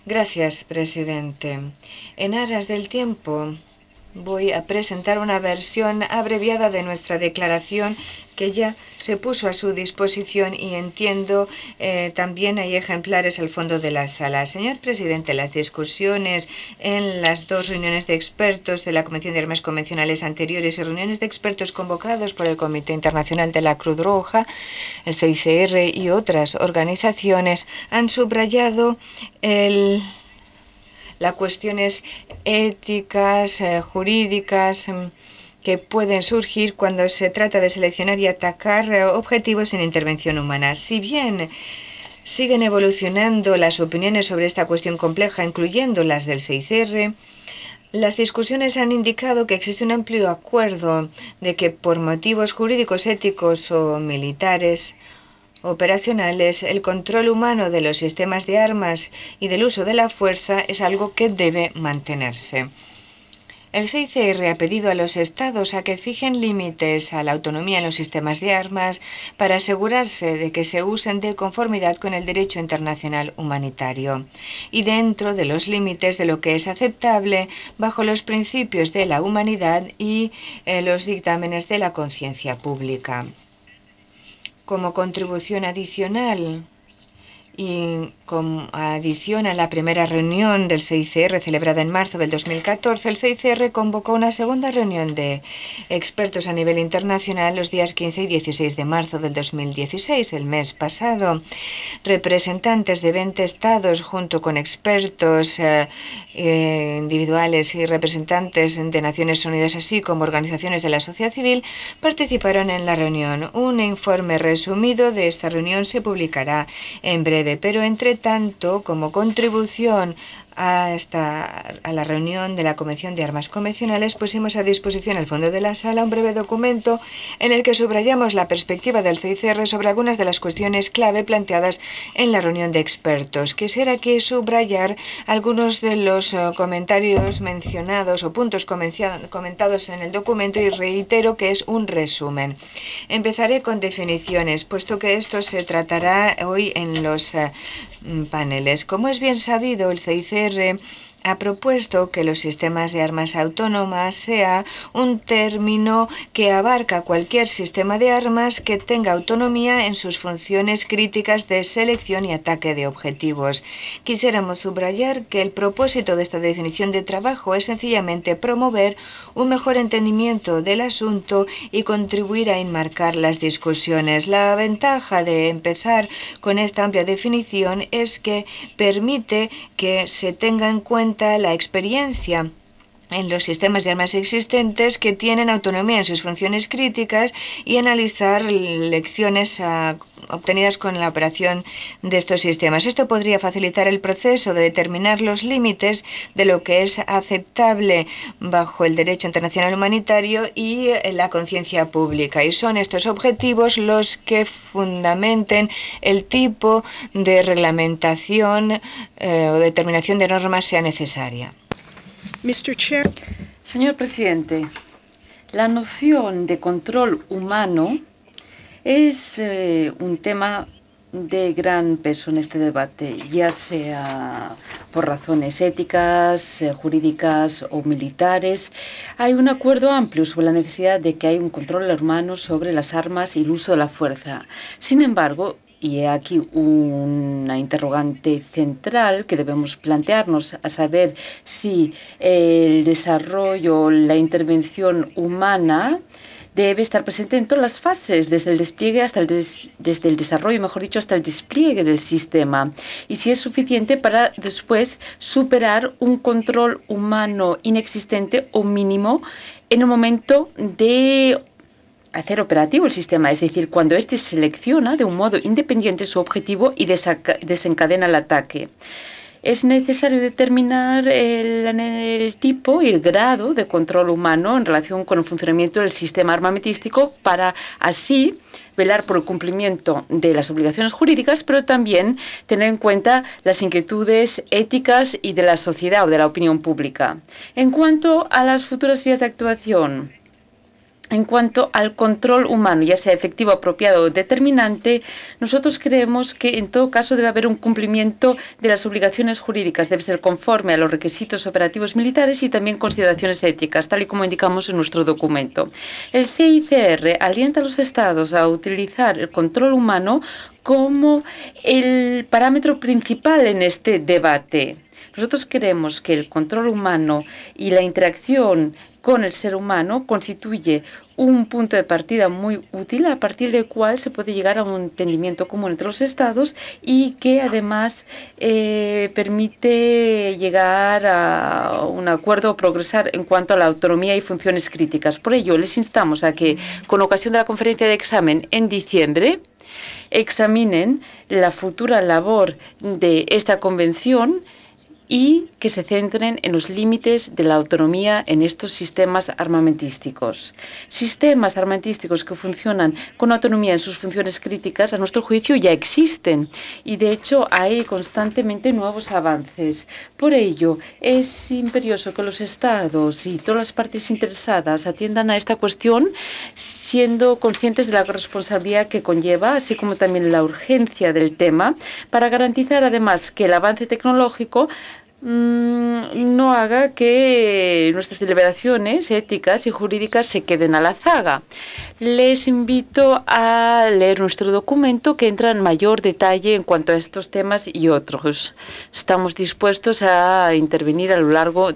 Gracias, presidente. En aras del tiempo, voy a presentar una versión abreviada de nuestra declaración que ya se puso a su disposición y entiendo también hay ejemplares al fondo de la sala. Señor presidente, las discusiones en las dos reuniones de expertos de la Convención de Armas Convencionales anteriores y reuniones de expertos convocados por el Comité Internacional de la Cruz Roja, el CICR y otras organizaciones han subrayado las cuestiones éticas, jurídicas, que pueden surgir cuando se trata de seleccionar y atacar objetivos sin intervención humana. Si bien siguen evolucionando las opiniones sobre esta cuestión compleja, incluyendo las del CICR, las discusiones han indicado que existe un amplio acuerdo de que por motivos jurídicos, éticos o militares operacionales, el control humano de los sistemas de armas y del uso de la fuerza es algo que debe mantenerse. El CICR ha pedido a los estados a que fijen límites a la autonomía en los sistemas de armas para asegurarse de que se usen de conformidad con el derecho internacional humanitario y dentro de los límites de lo que es aceptable bajo los principios de la humanidad y los dictámenes de la conciencia pública. Como contribución adicional y como adición a la primera reunión del CICR celebrada en marzo del 2014, el CICR convocó una segunda reunión de expertos a nivel internacional los días 15 y 16 de marzo del 2016, el mes pasado. Representantes de 20 estados junto con expertos individuales y representantes de Naciones Unidas, así como organizaciones de la sociedad civil, participaron en la reunión. Un informe resumido de esta reunión se publicará en breve, pero entre tanto, como contribución a la reunión de la Convención de Armas Convencionales, pusimos a disposición al fondo de la sala un breve documento en el que subrayamos la perspectiva del CICR sobre algunas de las cuestiones clave planteadas en la reunión de expertos. Quisiera aquí subrayar algunos de los comentarios mencionados o puntos comentados en el documento y reitero que es un resumen. Empezaré con definiciones, puesto que esto se tratará hoy en los paneles. Como es bien sabido, el CICR ha propuesto que los sistemas de armas autónomas sea un término que abarca cualquier sistema de armas que tenga autonomía en sus funciones críticas de selección y ataque de objetivos. Quisiéramos subrayar que el propósito de esta definición de trabajo es sencillamente promover un mejor entendimiento del asunto y contribuir a enmarcar las discusiones. La ventaja de empezar con esta amplia definición es que permite que se tenga en cuenta la experiencia en los sistemas de armas existentes que tienen autonomía en sus funciones críticas y analizar lecciones obtenidas con la operación de estos sistemas. Esto podría facilitar el proceso de determinar los límites de lo que es aceptable bajo el derecho internacional humanitario y la conciencia pública. Y son estos objetivos los que fundamenten el tipo de reglamentación o determinación de normas sea necesaria. Señor presidente, la noción de control humano es un tema de gran peso en este debate, ya sea por razones éticas, jurídicas o militares. Hay un acuerdo amplio sobre la necesidad de que haya un control humano sobre las armas y el uso de la fuerza. Sin embargo, y he aquí una interrogante central que debemos plantearnos, a saber si el desarrollo, la intervención humana debe estar presente en todas las fases, desde el despliegue hasta desde el desarrollo, mejor dicho, hasta el despliegue del sistema. Y si es suficiente para después superar un control humano inexistente o mínimo en el momento de hacer operativo el sistema, es decir, cuando éste selecciona de un modo independiente su objetivo y desencadena el ataque. Es necesario determinar el tipo y el grado de control humano en relación con el funcionamiento del sistema armamentístico para así velar por el cumplimiento de las obligaciones jurídicas, pero también tener en cuenta las inquietudes éticas y de la sociedad o de la opinión pública. En cuanto a las futuras vías de actuación, En cuanto al control humano, ya sea efectivo, apropiado o determinante, nosotros creemos que en todo caso debe haber un cumplimiento de las obligaciones jurídicas, debe ser conforme a los requisitos operativos militares y también consideraciones éticas, tal y como indicamos en nuestro documento. El CICR alienta a los Estados a utilizar el control humano como el parámetro principal en este debate. Nosotros creemos que el control humano y la interacción con el ser humano constituye un punto de partida muy útil a partir del cual se puede llegar a un entendimiento común entre los Estados y que además permite llegar a un acuerdo o progresar en cuanto a la autonomía y funciones críticas. Por ello, les instamos a que, con ocasión de la conferencia de examen en diciembre, examinen la futura labor de esta convención y que se centren en los límites de la autonomía en estos sistemas armamentísticos. Sistemas armamentísticos que funcionan con autonomía en sus funciones críticas, a nuestro juicio, ya existen y, de hecho, hay constantemente nuevos avances. Por ello, es imperioso que los Estados y todas las partes interesadas atiendan a esta cuestión siendo conscientes de la responsabilidad que conlleva, así como también la urgencia del tema, para garantizar, además, que el avance tecnológico no haga que nuestras deliberaciones éticas y jurídicas se queden a la zaga. Les invito a leer nuestro documento que entra en mayor detalle en cuanto a estos temas y otros. Estamos dispuestos a intervenir a lo largo